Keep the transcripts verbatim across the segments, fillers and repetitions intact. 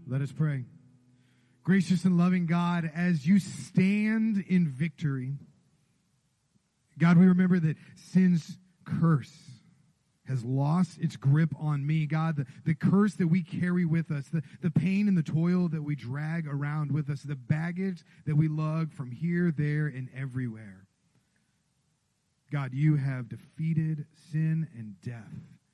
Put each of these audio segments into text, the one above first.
Let us pray. Gracious and loving God, as you stand in victory, God, we remember that sin's curse has lost its grip on me. God, the, the curse that we carry with us, the, the pain and the toil that we drag around with us, the baggage that we lug from here, there, and everywhere. God, you have defeated sin and death,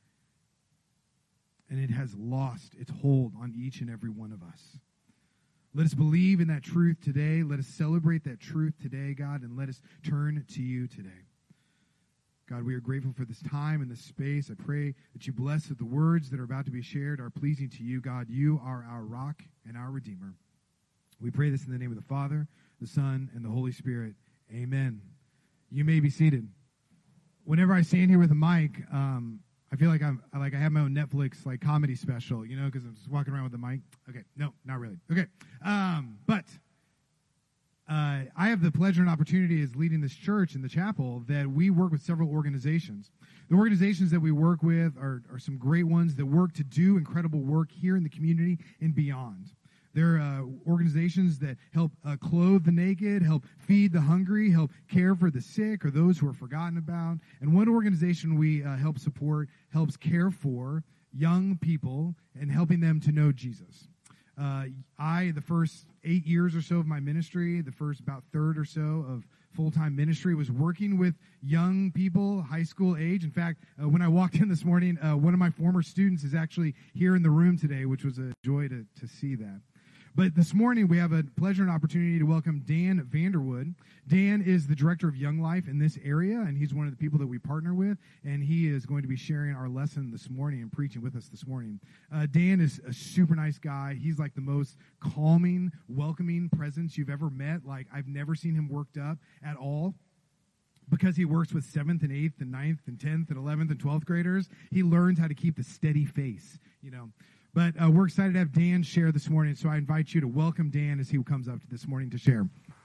and it has lost its hold on each and every one of us. Let us believe in that truth today. Let us celebrate that truth today, God, and let us turn to you today. God, we are grateful for this time and this space. I pray that you bless that the words that are about to be shared are pleasing to you, God. You are our rock and our Redeemer. We pray this in the name of the Father, the Son, and the Holy Spirit. Amen. You may be seated. Whenever I stand here with a mic, um, I feel like I'm like I have my own Netflix like comedy special, you know, because I'm just walking around with the mic. Okay, no, not really. Okay, um, but uh, I have the pleasure and opportunity as leading this church in the chapel that we work with several organizations. The organizations that we work with are, are some great ones that work to do incredible work here in the community and beyond. They're uh, organizations that help uh, clothe the naked, help feed the hungry, help care for the sick or those who are forgotten about. And one organization we uh, help support helps care for young people and helping them to know Jesus. Uh, I, the first eight years or so of my ministry, the first about third or so of full-time ministry, was working with young people, high school age. In fact, uh, when I walked in this morning, uh, one of my former students is actually here in the room today, which was a joy to, to see that. But this morning, we have a pleasure and opportunity to welcome Dan Vanderwood. Dan is the director of Young Life in this area, and he's one of the people that we partner with, and he is going to be sharing our lesson this morning and preaching with us this morning. Uh, Dan is a super nice guy. He's like the most calming, welcoming presence you've ever met. Like, I've never seen him worked up at all. Because he works with seventh and eighth and ninth and tenth and eleventh and twelfth graders, he learns how to keep the steady face, you know. But uh, we're excited to have Dan share this morning, so I invite you to welcome Dan as he comes up this morning to share.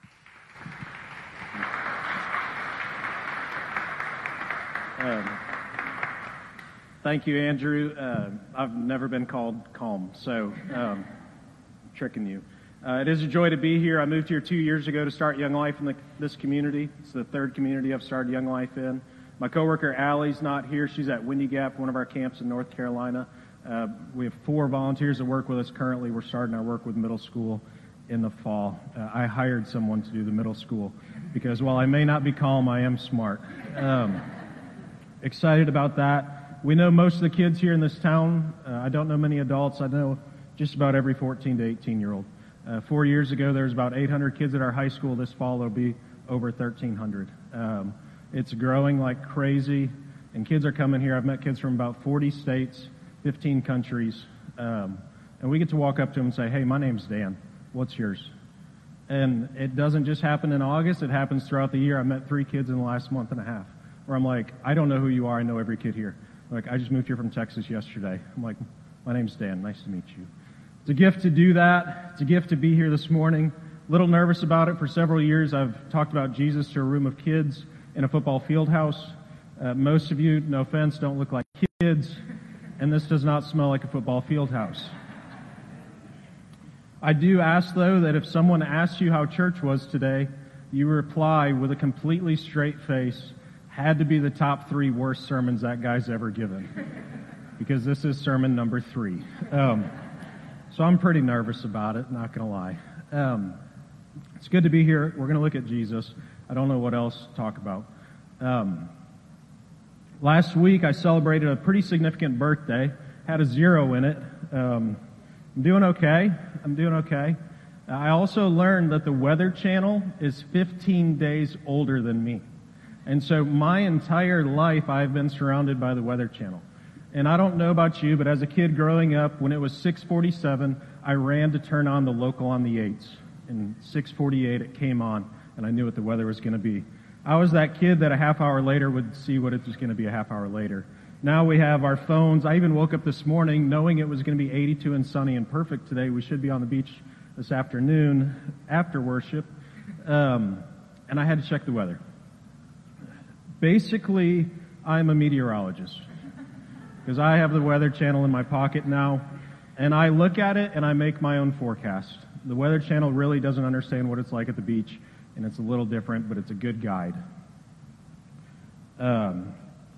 Um, thank you, Andrew. Uh, I've never been called calm, so um, tricking you. Uh, it is a joy to be here. I moved here two years ago to start Young Life in the, this community. It's the third community I've started Young Life in. My coworker Allie's not here. She's at Windy Gap, one of our camps in North Carolina. Uh, we have four volunteers that work with us currently. We're starting our work with middle school in the fall. Uh, I hired someone to do the middle school because while I may not be calm, I am smart. Um, excited about that. We know most of the kids here in this town. Uh, I don't know many adults. I know just about every fourteen to eighteen year old. Uh, four years ago, there was about eight hundred kids at our high school. This fall, there'll be over thirteen hundred. Um, it's growing like crazy, and kids are coming here. I've met kids from about forty states, fifteen countries, um, and we get to walk up to them and say, hey, my name's Dan. What's yours? And it doesn't just happen in August. It happens throughout the year. I met three kids in the last month and a half where I'm like, I don't know who you are. I know every kid here. Like, I just moved here from Texas yesterday. I'm like, my name's Dan. Nice to meet you. It's a gift to do that. It's a gift to be here this morning. A little nervous about it. For several years, I've talked about Jesus to a room of kids in a football field house. Uh, most of you, no offense, don't look like kids, and this does not smell like a football field house. I do ask, though, that if someone asks you how church was today, you reply with a completely straight face, had to be the top three worst sermons that guy's ever given. Because this is sermon number three. Um, So I'm pretty nervous about it, not going to lie. Um, it's good to be here. We're going to look at Jesus. I don't know what else to talk about. Um, last week, I celebrated a pretty significant birthday. Had a zero in it. Um, I'm doing okay. I'm doing okay. I also learned that the Weather Channel is fifteen days older than me. And so my entire life, I've been surrounded by the Weather Channel. And I don't know about you, but as a kid growing up, when it was six forty-seven, I ran to turn on the local on the eights. And six forty-eight, it came on, and I knew what the weather was going to be. I was that kid that a half hour later would see what it was going to be a half hour later. Now we have our phones. I even woke up this morning knowing it was going to be eighty-two and sunny and perfect today. We should be on the beach this afternoon after worship. Um, and I had to check the weather. Basically, I'm a meteorologist, because I have the Weather Channel in my pocket now. And I look at it and I make my own forecast. The Weather Channel really doesn't understand what it's like at the beach, and it's a little different, but it's a good guide. Um,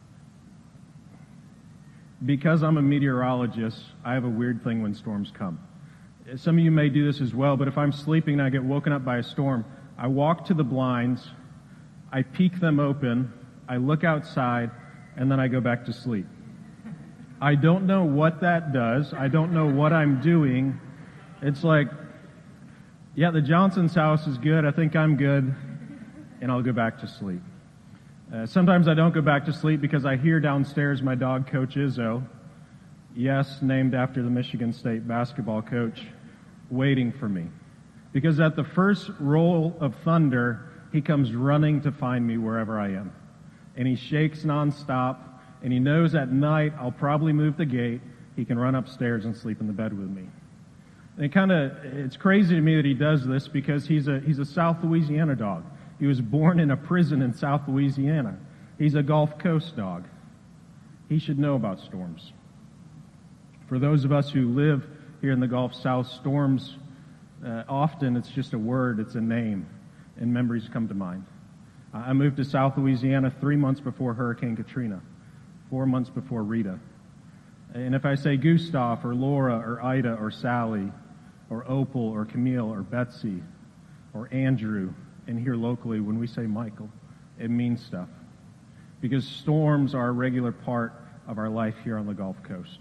because I'm a meteorologist, I have a weird thing when storms come. Some of you may do this as well, but if I'm sleeping and I get woken up by a storm, I walk to the blinds, I peek them open, I look outside, and then I go back to sleep. I don't know what that does. I don't know what I'm doing. It's like, yeah, the Johnson's house is good. I think I'm good. And I'll go back to sleep. Uh, sometimes I don't go back to sleep because I hear downstairs my dog, Coach Izzo, yes, named after the Michigan State basketball coach, waiting for me. Because at the first roll of thunder, he comes running to find me wherever I am. And he shakes nonstop. And he knows at night I'll probably move the gate. He can run upstairs and sleep in the bed with me. And it kind of, it's crazy to me that he does this because he's a, he's a South Louisiana dog. He was born in a prison in South Louisiana. He's a Gulf Coast dog. He should know about storms. For those of us who live here in the Gulf South, storms, uh, often it's just a word, it's a name, and memories come to mind. I moved to South Louisiana three months before Hurricane Katrina. Four months before Rita. And if I say Gustav or Laura or Ida or Sally or Opal or Camille or Betsy or Andrew, and here locally when we say Michael, it means stuff. Because storms are a regular part of our life here on the Gulf Coast.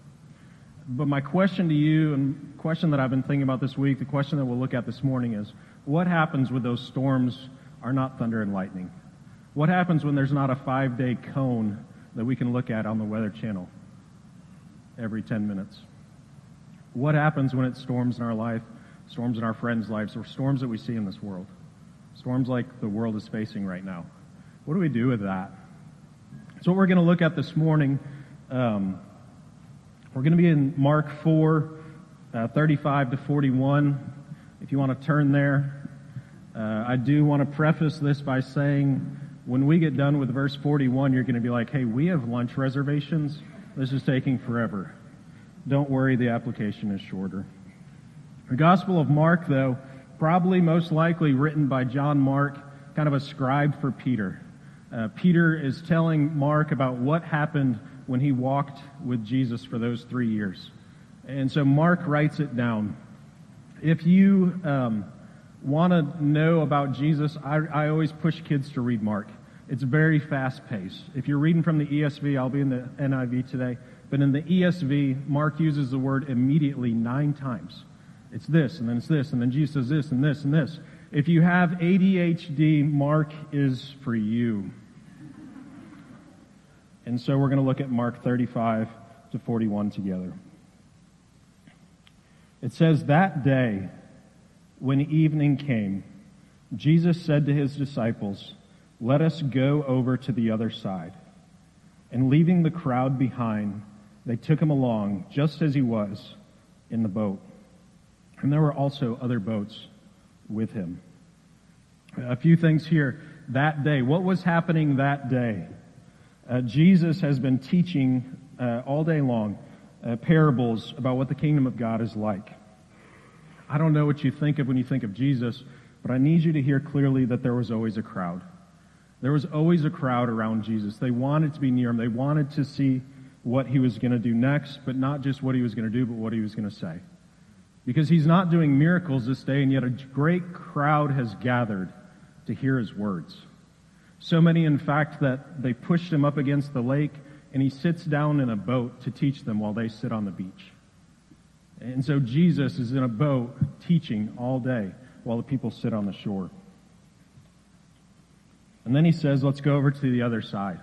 But my question to you, and question that I've been thinking about this week, the question that we'll look at this morning is, what happens when those storms are not thunder and lightning? What happens when there's not a five-day cone that we can look at on the Weather Channel every ten minutes? What happens when it storms in our life, storms in our friends' lives, or storms that we see in this world? Storms like the world is facing right now. What do we do with that? So what we're going to look at this morning, um, we're going to be in Mark four, uh, thirty-five to forty-one. If you want to turn there. Uh, I do want to preface this by saying, when we get done with verse forty-one, you're going to be like, hey, we have lunch reservations. This is taking forever. Don't worry, the application is shorter. The Gospel of Mark, though, probably most likely written by John Mark, kind of a scribe for Peter. Uh, Peter is telling Mark about what happened when he walked with Jesus for those three years. And so Mark writes it down. If you um, want to know about Jesus, I, I always push kids to read Mark. It's very fast-paced. If you're reading from the E S V, I'll be in the N I V today, but in the E S V, Mark uses the word immediately nine times. It's this, and then it's this, and then Jesus says this, and this, and this. If you have A D H D, Mark is for you. And so we're going to look at Mark thirty-five to forty-one together. It says, that day, when evening came, Jesus said to his disciples, let us go over to the other side. And leaving the crowd behind, they took him along, just as he was, in the boat. And there were also other boats with him. A few things here. That day, what was happening that day? Uh, Jesus has been teaching uh, all day long uh, parables about what the kingdom of God is like. I don't know what you think of when you think of Jesus, but I need you to hear clearly that there was always a crowd. There was always a crowd around Jesus. They wanted to be near him. They wanted to see what he was going to do next, but not just what he was going to do, but what he was going to say. Because he's not doing miracles this day, and yet a great crowd has gathered to hear his words. So many, in fact, that they pushed him up against the lake, and he sits down in a boat to teach them while they sit on the beach. And so Jesus is in a boat teaching all day while the people sit on the shore. And then he says, let's go over to the other side.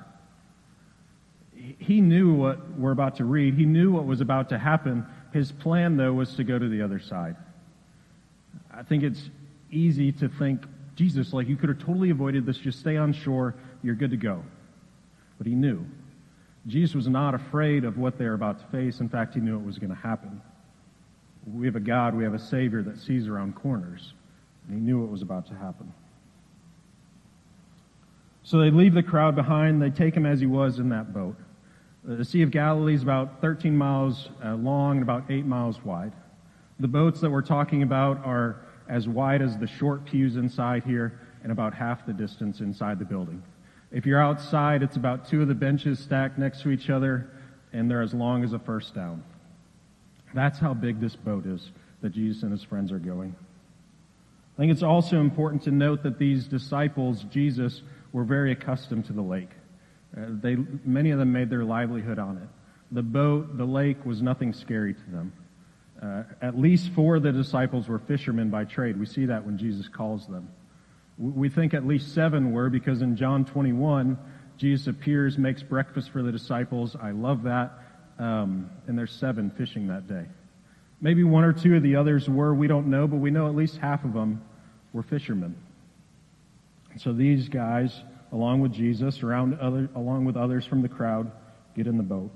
He knew what we're about to read. He knew what was about to happen. His plan, though, was to go to the other side. I think it's easy to think, Jesus, like you could have totally avoided this. Just stay on shore. You're good to go. But he knew. Jesus was not afraid of what they're about to face. In fact, he knew it was going to happen. We have a God, we have a Savior that sees around corners. And he knew what was about to happen. So they leave the crowd behind. They take him as he was in that boat. The Sea of Galilee is about thirteen miles uh, long and about eight miles wide. The boats that we're talking about are as wide as the short pews inside here and about half the distance inside the building. If you're outside, it's about two of the benches stacked next to each other, and they're as long as a first down. That's how big this boat is that Jesus and his friends are going. I think it's also important to note that these disciples, Jesus, were very accustomed to the lake. Uh, they, many of them made their livelihood on it. The boat, the lake, was nothing scary to them. Uh, at least four of the disciples were fishermen by trade. We see that when Jesus calls them. We think at least seven were, because in John twenty-one, Jesus appears, makes breakfast for the disciples. I love that. Um, and there's seven fishing that day. Maybe one or two of the others were, we don't know, but we know at least half of them were fishermen. So these guys, along with Jesus, around other, along with others from the crowd, get in the boat.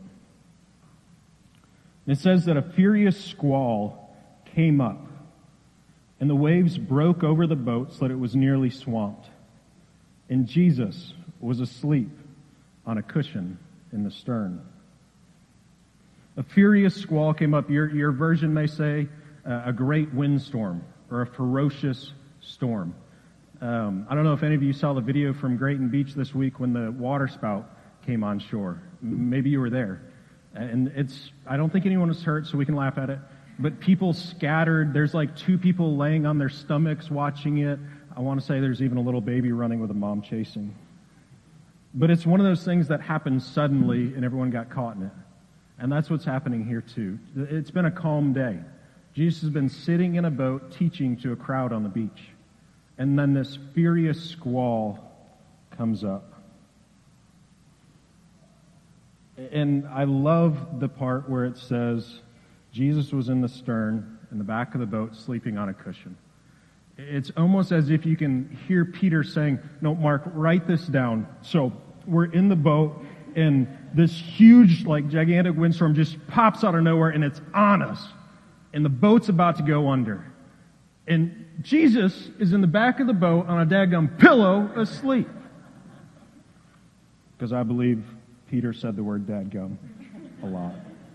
It says that a furious squall came up, and the waves broke over the boat so that it was nearly swamped. And Jesus was asleep on a cushion in the stern. A furious squall came up. Your, your version may say uh, a great windstorm or a ferocious storm. Um, I don't know if any of you saw the video from Grayton Beach this week when the water spout came on shore. Maybe you were there. And it's, I don't think anyone was hurt, so we can laugh at it. But people scattered. There's like two people laying on their stomachs watching it. I want to say there's even a little baby running with a mom chasing. But it's one of those things that happened suddenly and everyone got caught in it. And that's what's happening here too. It's been a calm day. Jesus has been sitting in a boat teaching to a crowd on the beach. And then this furious squall comes up. And I love the part where it says Jesus was in the stern, in the back of the boat, sleeping on a cushion. It's almost as if you can hear Peter saying, no, Mark, write this down. So we're in the boat, and this huge, like, gigantic windstorm just pops out of nowhere, and it's on us. And the boat's about to go under. And Jesus is in the back of the boat on a daggum pillow asleep. Because I believe Peter said the word dadgum a lot.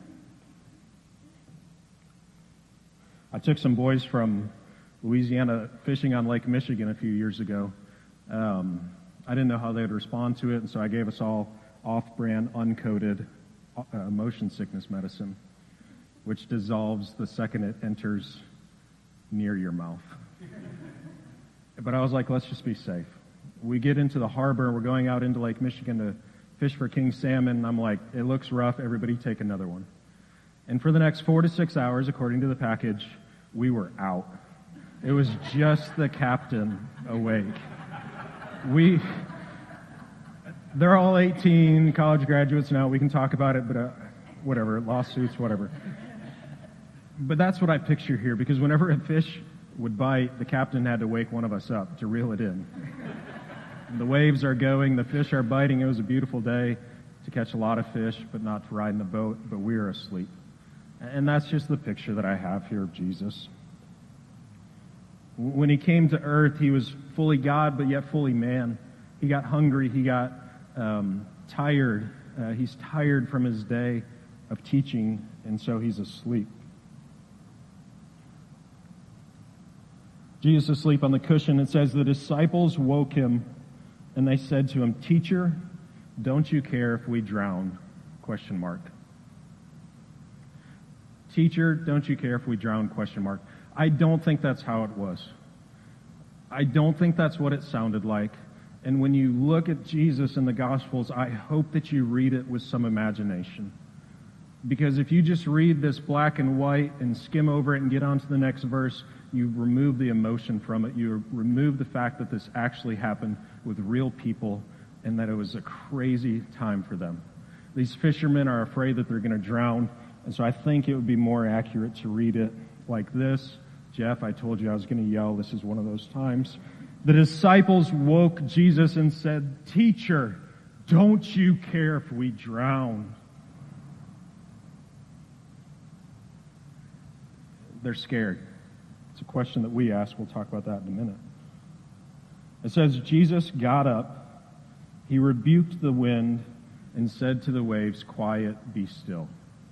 I took some boys from Louisiana fishing on Lake Michigan a few years ago. Um, I didn't know how they would respond to it, and so I gave us all off-brand, uncoated uh, motion sickness medicine, which dissolves the second it enters near your mouth. But I was like, let's just be safe. We get into the harbor, and we're going out into Lake Michigan to fish for king salmon, and I'm like, it looks rough, everybody take another one. And for the next four to six hours, according to the package, we were out. It was just the captain awake. We, they're all eighteen, college graduates now, we can talk about it, but uh, whatever, lawsuits, whatever. But that's what I picture here, because whenever a fish would bite, the captain had to wake one of us up to reel it in. The waves are going, the fish are biting. It was a beautiful day to catch a lot of fish, but not to ride in the boat, but we are asleep. And that's just the picture that I have here of Jesus. When he came to earth, he was fully God, but yet fully man. He got hungry, he got um, tired. Uh, he's tired from his day of teaching, and so he's asleep. Jesus asleep on the cushion. It says the disciples woke him, and they said to him, "Teacher, don't you care if we drown?" Question mark. Teacher, don't you care if we drown? Question mark. I don't think that's how it was. I don't think that's what it sounded like. And when you look at Jesus in the Gospels, I hope that you read it with some imagination. Because if you just read this black and white and skim over it and get on to the next verse, you remove the emotion from it. You remove the fact that this actually happened with real people and that it was a crazy time for them. These fishermen are afraid that they're going to drown, and so I think it would be more accurate to read it like this. Jeff, I told you I was going to yell. This is one of those times. The disciples woke Jesus and said, "Teacher, don't you care if we drown?" They're scared. It's a question that we ask. We'll talk about that in a minute. It says, Jesus got up, he rebuked the wind, and said to the waves, "Quiet, be still."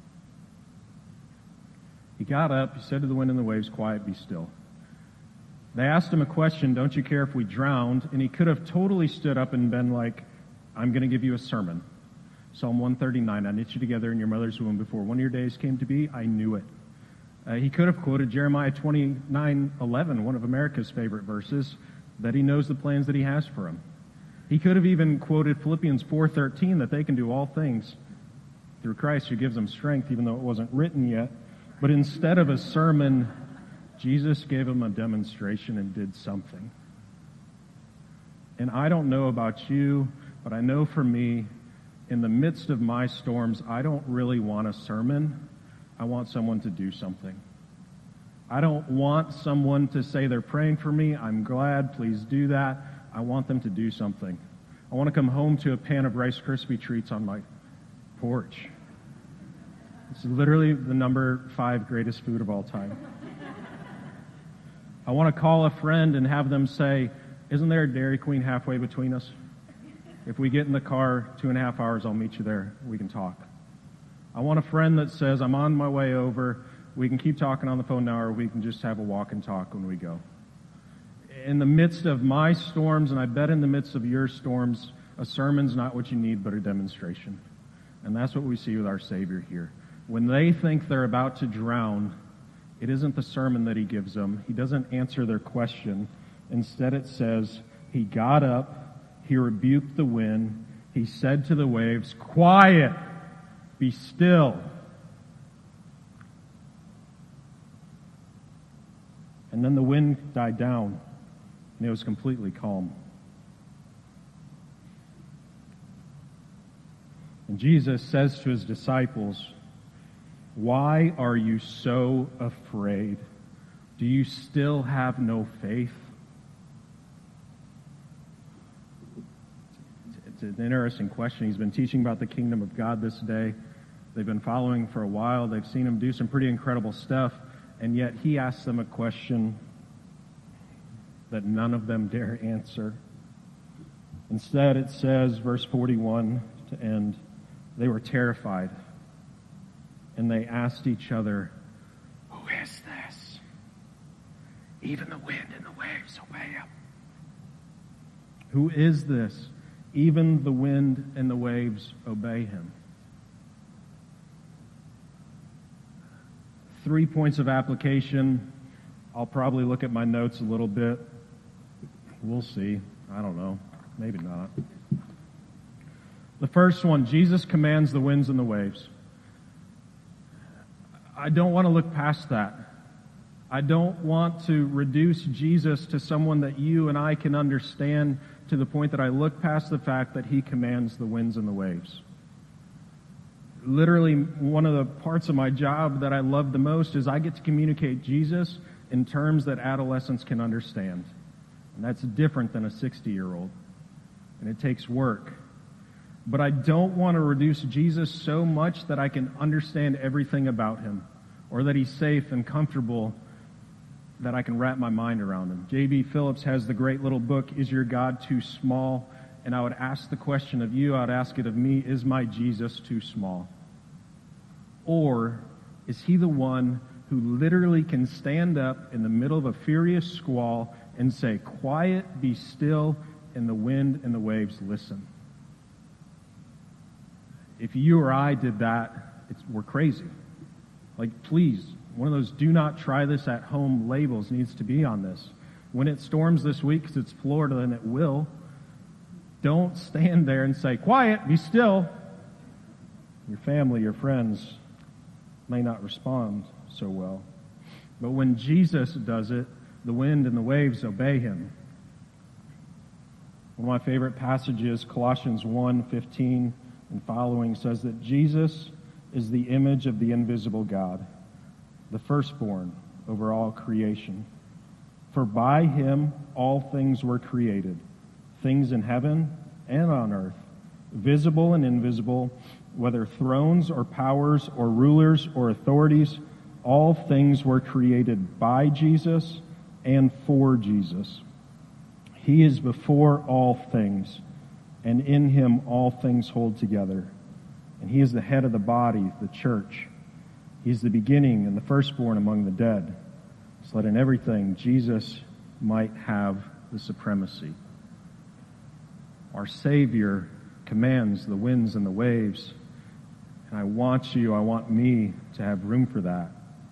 He got up, he said to the wind and the waves, "Quiet, be still." They asked him a question, "Don't you care if we drowned?" And he could have totally stood up and been like, "I'm going to give you a sermon. Psalm one thirty-nine, I knit you together in your mother's womb before one of your days came to be. I knew it." Uh, he could have quoted Jeremiah twenty-nine eleven, one of America's favorite verses, that he knows the plans that he has for him. He could have even quoted Philippians four thirteen, that they can do all things through Christ who gives them strength, even though it wasn't written yet. But instead of a sermon, Jesus gave him a demonstration and did something. And I don't know about you, but I know for me, in the midst of my storms, I don't really want a sermon. I want someone to do something. I don't want someone to say they're praying for me. I'm glad, please do that. I want them to do something. I want to come home to a pan of Rice Krispie treats on my porch. It's literally the number five greatest food of all time. I want to call a friend and have them say, "Isn't there a Dairy Queen halfway between us? If we get in the car, two and a half hours, I'll meet you there. We can talk." I want a friend that says, "I'm on my way over. We can keep talking on the phone now, or we can just have a walk and talk when we go." In the midst of my storms, and I bet in the midst of your storms, a sermon's not what you need, but a demonstration. And that's what we see with our Savior here. When they think they're about to drown, it isn't the sermon that he gives them. He doesn't answer their question. Instead it says, he got up, he rebuked the wind, he said to the waves, "Quiet, be still." And then the wind died down, and it was completely calm. And Jesus says to his disciples, "Why are you so afraid? Do you still have no faith?" It's an interesting question. He's been teaching about the kingdom of God this day. They've been following for a while. They've seen him do some pretty incredible stuff. And yet he asks them a question that none of them dare answer. Instead, it says, verse forty-one to end, they were terrified. And they asked each other, "Who is this? Even the wind and the waves obey him." Who is this? Even the wind and the waves obey him. Three points of application. I'll probably look at my notes a little bit. We'll see. I don't know. Maybe not. The first one, Jesus commands the winds and the waves. I don't want to look past that. I don't want to reduce Jesus to someone that you and I can understand to the point that I look past the fact that he commands the winds and the waves. Literally, one of the parts of my job that I love the most is I get to communicate Jesus in terms that adolescents can understand. And that's different than a sixty-year-old. And it takes work. But I don't want to reduce Jesus so much that I can understand everything about him, or that he's safe and comfortable, that I can wrap my mind around him. J B Phillips has the great little book, Is Your God Too Small? And I would ask the question of you, I would ask it of me, is my Jesus too small? Or is he the one who literally can stand up in the middle of a furious squall and say, "Quiet, be still," and the wind and the waves listen? If you or I did that, it's, we're crazy. Like, please, one of those "do not try this at home" labels needs to be on this. When it storms this week, because it's Florida and it will, don't stand there and say, "Quiet, be still." Your family, your friends may not respond so well. But when Jesus does it, the wind and the waves obey him. One of my favorite passages, Colossians one fifteen and following, says that Jesus is the image of the invisible God, the firstborn over all creation. For by him all things were created, things in heaven and on earth, visible and invisible, whether thrones or powers or rulers or authorities, all things were created by Jesus and for Jesus. He is before all things, and in him all things hold together. and he is the head of the body, the church. He is the beginning and the firstborn among the dead, so that in everything Jesus might have the supremacy. Our Savior commands the winds and the waves, and I want you, I want me to have room for that.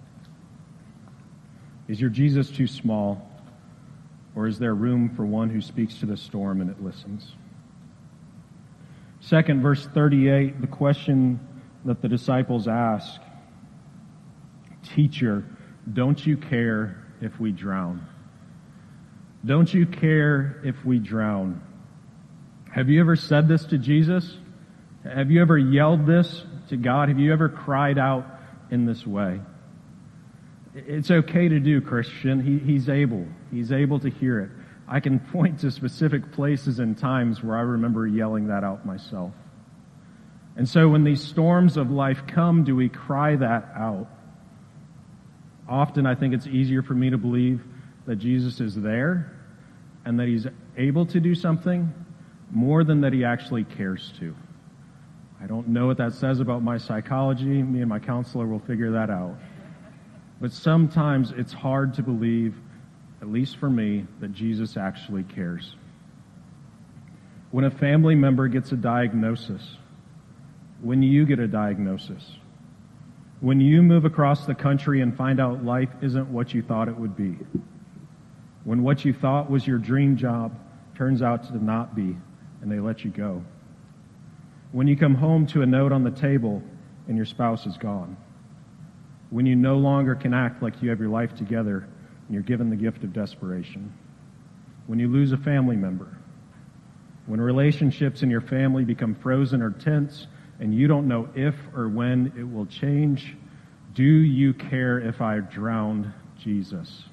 Is your Jesus too small, or is there room for one who speaks to the storm and it listens? Second, verse thirty-eight, the question that the disciples ask, Teacher, don't you care if we drown? Don't you care if we drown? Have you ever said this to Jesus? Have you ever yelled this to God? Have you ever cried out in this way? It's okay to do, Christian. He, he's able. He's able to hear it. I can point to specific places and times where I remember yelling that out myself. And so when these storms of life come, do we cry that out? Often I think it's easier for me to believe that Jesus is there and that he's able to do something more than that he actually cares to. I don't know what that says about my psychology. Me and my counselor will figure that out. But sometimes it's hard to believe, at least for me, that Jesus actually cares. When a family member gets a diagnosis, when you get a diagnosis, when you move across the country and find out life isn't what you thought it would be, when what you thought was your dream job turns out to not be, and they let you go, when you come home to a note on the table and your spouse is gone, when you no longer can act like you have your life together and you're given the gift of desperation, when you lose a family member, when relationships in your family become frozen or tense and you don't know if or when it will change, do you care if I drowned Jesus?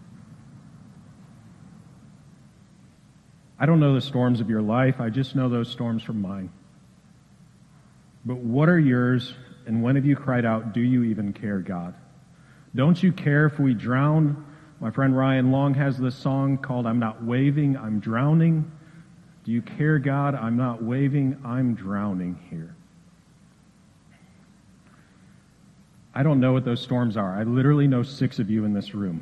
I don't know the storms of your life. I just know those storms from mine. But what are yours, and when have you cried out, do you even care, God? Don't you care if we drown? My friend Ryan Long has this song called I'm Not Waving, I'm Drowning. Do you care, God? I'm not waving, I'm drowning here. I don't know what those storms are. I literally know six of you in this room.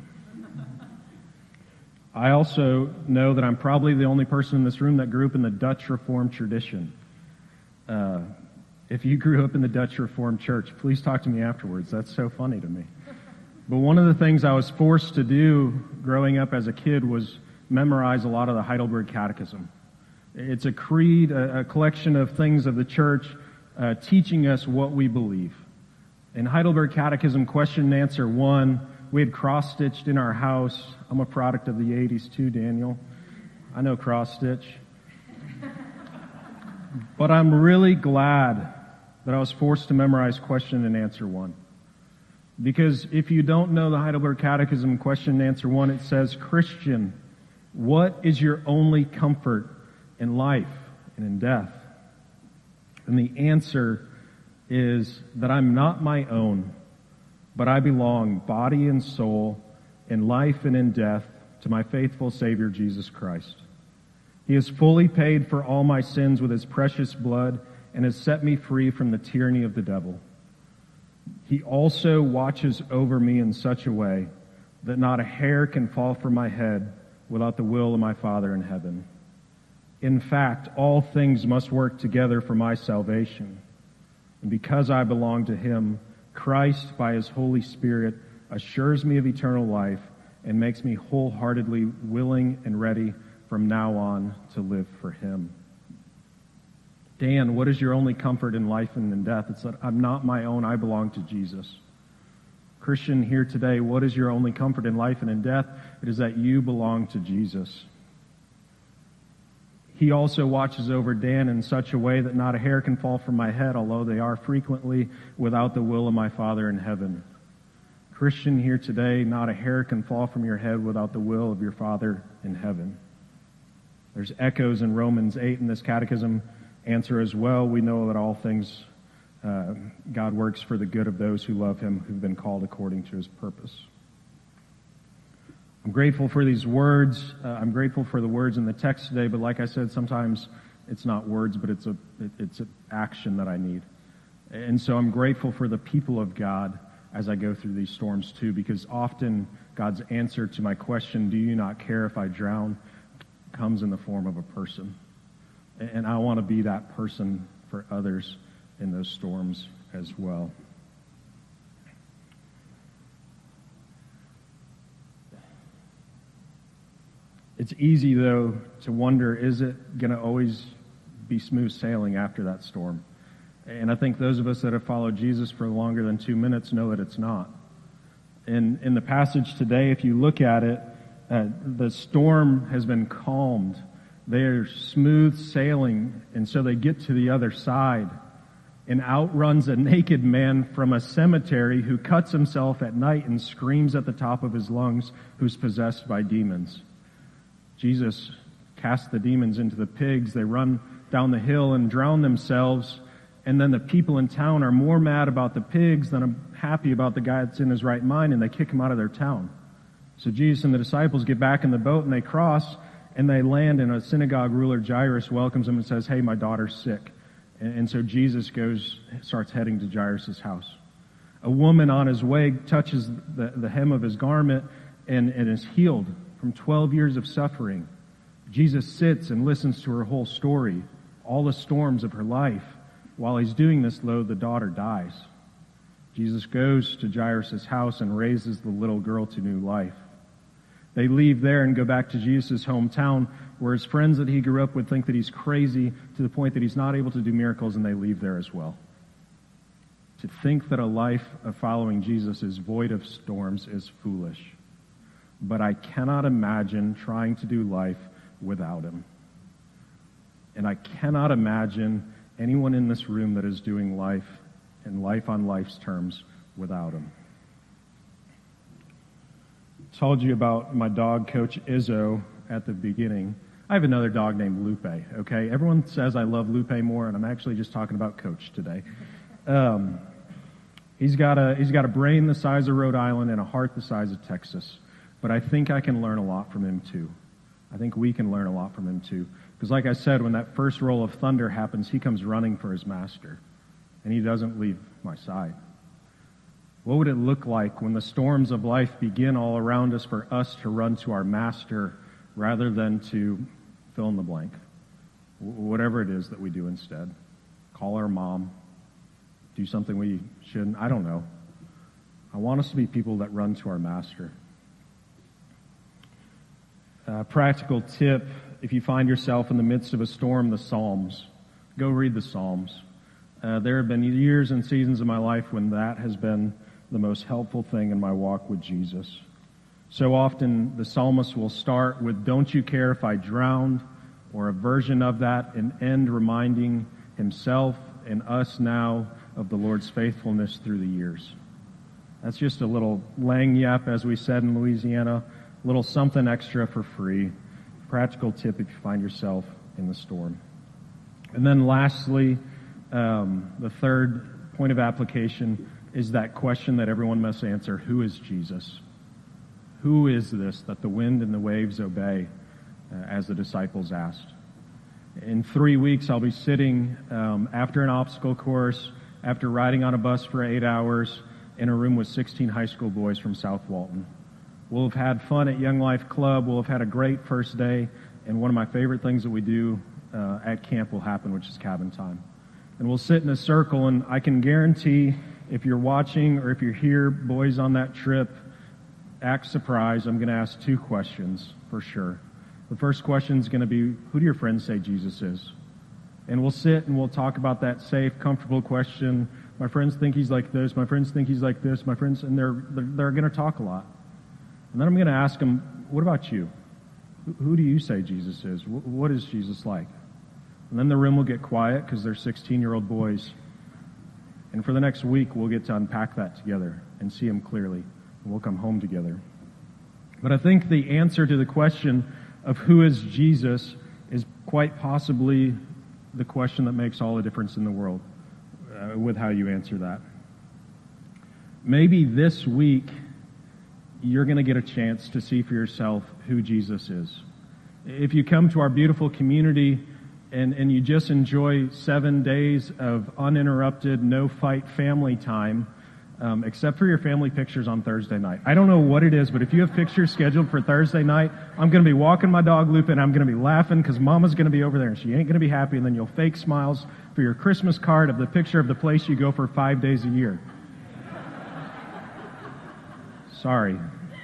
I also know that I'm probably the only person in this room that grew up in the Dutch Reformed tradition. Uh, if you grew up in the Dutch Reformed Church, please talk to me afterwards. That's so funny to me. But one of the things I was forced to do growing up as a kid was memorize a lot of the Heidelberg Catechism. It's a creed, a, a collection of things of the church uh, teaching us what we believe. In Heidelberg Catechism, question and answer one, we had cross-stitched in our house. I'm a product of the eighties too, Daniel. I know cross-stitch. But I'm really glad that I was forced to memorize question and answer one. Because if you don't know the Heidelberg Catechism, question and answer one, it says, Christian, what is your only comfort in life and in death? And the answer is that I'm not my own, but I belong, body and soul, in life and in death, to my faithful Savior, Jesus Christ. He has fully paid for all my sins with his precious blood and has set me free from the tyranny of the devil. He also watches over me in such a way that not a hair can fall from my head without the will of my Father in heaven. In fact, all things must work together for my salvation. And because I belong to him, Christ, by his Holy Spirit, assures me of eternal life and makes me wholeheartedly willing and ready from now on to live for him. Dan, what is your only comfort in life and in death? It's that I'm not my own, I belong to Jesus. Christian, here today, what is your only comfort in life and in death? It is that you belong to Jesus. He also watches over Dan in such a way that not a hair can fall from my head, although they are frequently, without the will of my Father in heaven. Christian, here today, not a hair can fall from your head without the will of your Father in heaven. There's echoes in Romans eight in this catechism answer as well. We know that all things uh, God works for the good of those who love him, who've been called according to his purpose. I'm grateful for these words. Uh, I'm grateful for the words in the text today, but like I said, sometimes it's not words, but it's a it, it's an action that I need. And so I'm grateful for the people of God as I go through these storms too, because often God's answer to my question, do you not care if I drown, comes in the form of a person. And I want to be that person for others in those storms as well. It's easy, though, to wonder, is it going to always be smooth sailing after that storm? And I think those of us that have followed Jesus for longer than two minutes know that it's not. In, in the passage today, if you look at it, uh, the storm has been calmed. They're smooth sailing, and so they get to the other side. And out runs a naked man from a cemetery who cuts himself at night and screams at the top of his lungs, who's possessed by demons. Jesus casts the demons into the pigs. They run down the hill and drown themselves. And then the people in town are more mad about the pigs than are happy about the guy that's in his right mind, and they kick him out of their town. So Jesus and the disciples get back in the boat and they cross, and they land, and a synagogue ruler, Jairus, welcomes them and says, hey, my daughter's sick. And, and so Jesus goes, starts heading to Jairus' house. A woman on his way touches the, the hem of his garment and, and is healed from twelve years of suffering. Jesus sits and listens to her whole story, all the storms of her life. While he's doing this, though, the daughter dies. Jesus goes to Jairus' house and raises the little girl to new life. They leave there and go back to Jesus' hometown, where his friends that he grew up with think that he's crazy to the point that he's not able to do miracles, and they leave there as well. To think that a life of following Jesus is void of storms is foolish. But I cannot imagine trying to do life without him. And I cannot imagine anyone in this room that is doing life and life on life's terms without him. I told you about my dog, Coach Izzo, at the beginning. I have another dog named Lupe, okay? Everyone says I love Lupe more, and I'm actually just talking about Coach today. Um, he's got a he's got a brain the size of Rhode Island and a heart the size of Texas. But I think I can learn a lot from him too. I think we can learn a lot from him too. Because like I said, when that first roll of thunder happens, he comes running for his master. And he doesn't leave my side. What would it look like when the storms of life begin all around us for us to run to our master rather than to fill in the blank? Whatever it is that we do instead. Call our mom. Do something we shouldn't. I don't know. I want us to be people that run to our master. Uh, practical tip, if you find yourself in the midst of a storm, the Psalms. Go read the Psalms. Uh, there have been years and seasons of my life when that has been the most helpful thing in my walk with Jesus. So often the psalmist will start with, don't you care if I drowned, or a version of that, and end reminding himself and us now of the Lord's faithfulness through the years. That's just a little lagniappe, as we said in Louisiana, a little something extra for free. Practical tip if you find yourself in the storm. And then lastly, um, the third point of application is that question that everyone must answer: who is Jesus? Who is this that the wind and the waves obey, uh, as the disciples asked? In three weeks, I'll be sitting um, after an obstacle course, after riding on a bus for eight hours, in a room with sixteen high school boys from South Walton. We'll have had fun at Young Life Club. We'll have had a great first day. And one of my favorite things that we do uh, at camp will happen, which is cabin time. And we'll sit in a circle, and I can guarantee if you're watching or if you're here, boys on that trip, act surprised. I'm going to ask two questions for sure. The first question is going to be, who do your friends say Jesus is? And we'll sit and we'll talk about that safe, comfortable question. My friends think he's like this. My friends think he's like this. My friends, and they're they're, they're going to talk a lot. And then I'm going to ask them, what about you? Who, who do you say Jesus is? Wh- what is Jesus like? And then the room will get quiet because they're sixteen-year-old boys. And for the next week, we'll get to unpack that together and see him clearly. And we'll come home together. But I think the answer to the question of who is Jesus is quite possibly the question that makes all the difference in the world uh, with how you answer that. Maybe this week, you're going to get a chance to see for yourself who Jesus is. If you come to our beautiful community and, and you just enjoy seven days of uninterrupted, no-fight family time, um, except for your family pictures on Thursday night. I don't know what it is, but if you have pictures scheduled for Thursday night, I'm going to be walking my dog loop and I'm going to be laughing because Mama's going to be over there and she ain't going to be happy, and then you'll fake smiles for your Christmas card of the picture of the place you go for five days a year. Sorry.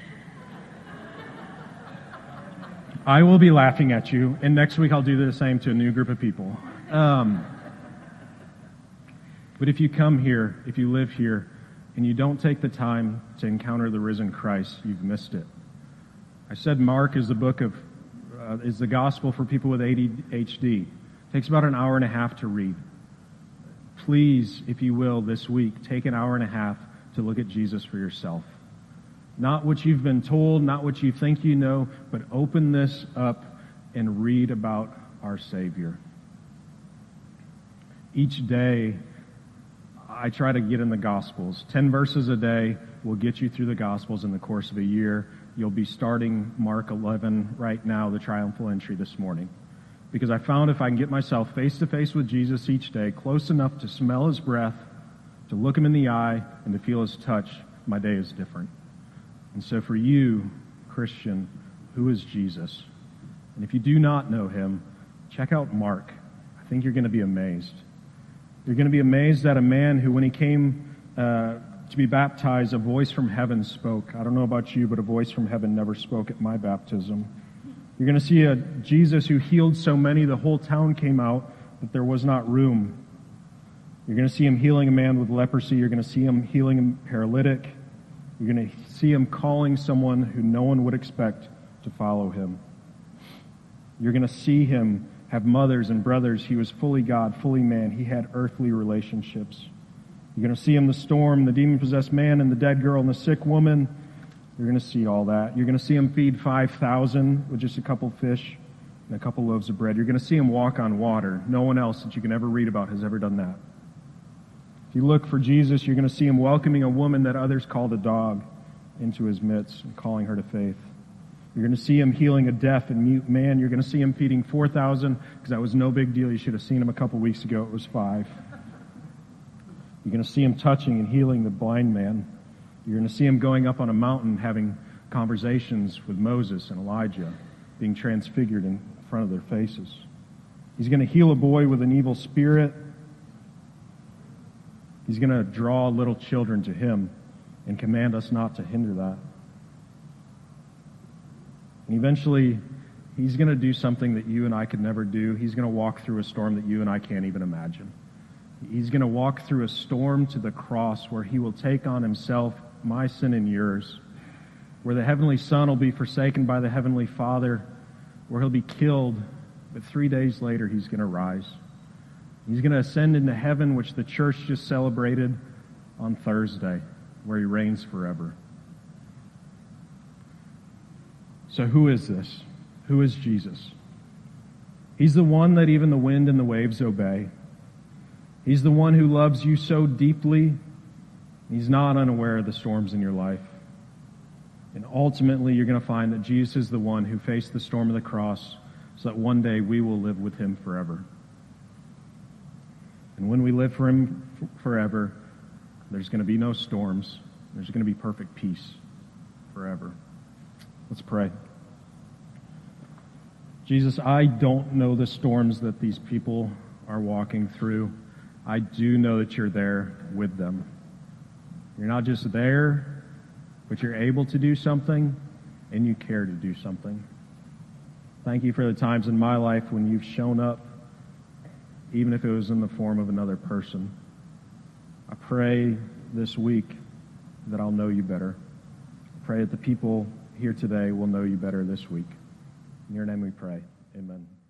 I will be laughing at you, and next week I'll do the same to a new group of people. Um, but if you come here, if you live here, and you don't take the time to encounter the risen Christ, you've missed it. I said Mark is the book of, uh, is the gospel for people with A D H D. It takes about an hour and a half to read. Please, if you will, this week, take an hour and a half to look at Jesus for yourself. Not what you've been told, not what you think you know, but open this up and read about our Savior. Each day, I try to get in the Gospels. Ten verses a day will get you through the Gospels in the course of a year. You'll be starting Mark eleven right now, the triumphal entry this morning. Because I found if I can get myself face to face with Jesus each day, close enough to smell his breath, to look him in the eye, and to feel his touch, my day is different. And so for you, Christian, who is Jesus? And if you do not know him, check out Mark. I think you're going to be amazed. You're going to be amazed at a man who, when he came uh, to be baptized, a voice from heaven spoke. I don't know about you, but a voice from heaven never spoke at my baptism. You're going to see a Jesus who healed so many, the whole town came out, that there was not room. You're going to see him healing a man with leprosy. You're going to see him healing a paralytic. You're going to see him calling someone who no one would expect to follow him. You're going to see him have mothers and brothers. He was fully God, fully man. He had earthly relationships. You're going to see him the storm, the demon-possessed man, and the dead girl, and the sick woman. You're going to see all that. You're going to see him feed five thousand with just a couple fish and a couple loaves of bread. You're going to see him walk on water. No one else that you can ever read about has ever done that. If you look for Jesus, you're going to see him welcoming a woman that others called a dog into his midst and calling her to faith. You're going to see him healing a deaf and mute man. You're going to see him feeding four thousand, because that was no big deal. You should have seen him a couple weeks ago. It was five. You're going to see him touching and healing the blind man. You're going to see him going up on a mountain having conversations with Moses and Elijah, being transfigured in front of their faces. He's going to heal a boy with an evil spirit. He's going to draw little children to him and command us not to hinder that. And eventually, he's going to do something that you and I could never do. He's going to walk through a storm that you and I can't even imagine. He's going to walk through a storm to the cross where he will take on himself my sin and yours, where the Heavenly Son will be forsaken by the Heavenly Father, where he'll be killed, but three days later he's going to rise. He's going to ascend into heaven, which the church just celebrated on Thursday, where he reigns forever. So who is this? Who is Jesus? He's the one that even the wind and the waves obey. He's the one who loves you so deeply, he's not unaware of the storms in your life. And ultimately, you're going to find that Jesus is the one who faced the storm of the cross so that one day we will live with him forever. And when we live for him forever, there's going to be no storms. There's going to be perfect peace forever. Let's pray. Jesus, I don't know the storms that these people are walking through. I do know that you're there with them. You're not just there, but you're able to do something, and you care to do something. Thank you for the times in my life when you've shown up, even if it was in the form of another person. I pray this week that I'll know you better. I pray that the people here today will know you better this week. In your name we pray. Amen.